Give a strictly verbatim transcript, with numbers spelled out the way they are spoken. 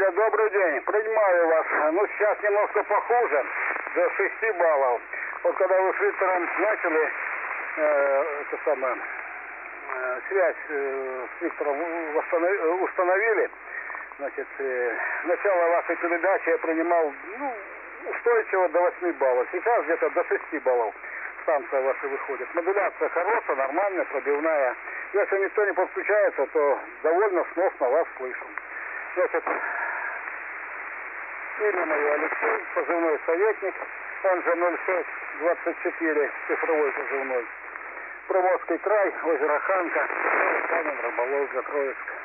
Володя, добрый день. Принимаю вас. Ну, сейчас немножко похуже. До шести баллов. Вот когда вы с Виктором начали, э, это самое, э, связь э, с Виктором установили, значит, э, начало вашей передачи я принимал, ну, устойчиво до восьми баллов. Сейчас где-то до шести баллов станция ваша выходит. Модуляция хорошая, нормальная, пробивная. Если никто не подключается, то довольно сносно вас слышу. Значит, имя мое Алексей, позывной советник, он же ноль шесть двадцать четыре, цифровой позывной. Приморский край, озеро Ханка, Камень, Рыболов, Троицк.